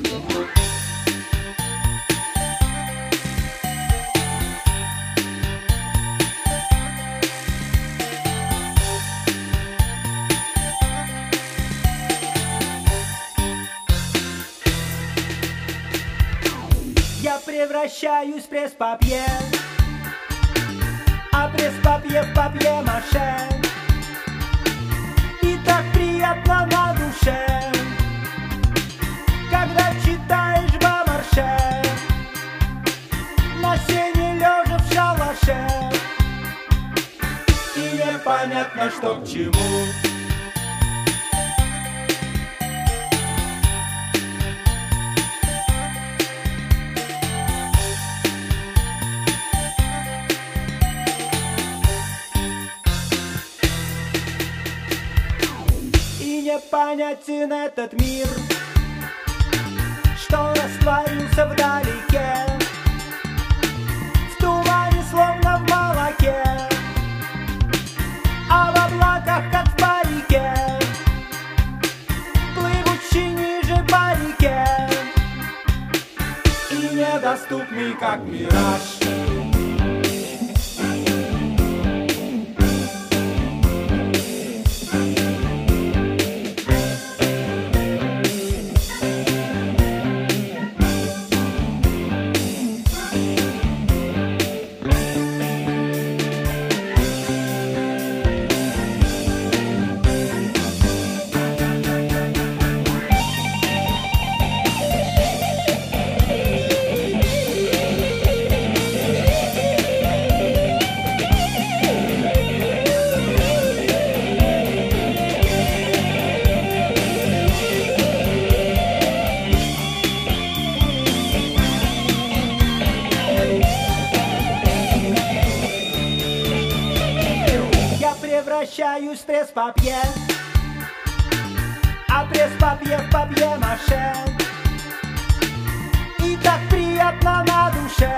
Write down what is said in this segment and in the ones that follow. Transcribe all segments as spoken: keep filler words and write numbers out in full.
Я превращаюсь в пресс-папье, а пресс-папье в папье-маше. И так приятно на душе, когда читаешь Бомарше, на сене лежа в шалаше. И непонятно, что к чему. Непонятен этот мир, что растворился вдалеке, в тумане, словно в молоке, а в облаках, как в парике, плывущий ниже по реке и недоступный, как мираж. Превращаюсь в пресс-папье, а пресс-папье в папье-маше. И так приятно на душе,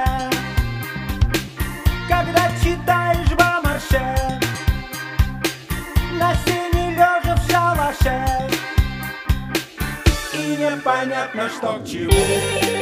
когда читаешь Бомарше, на сене лежа в шалаше. И непонятно, что к чему.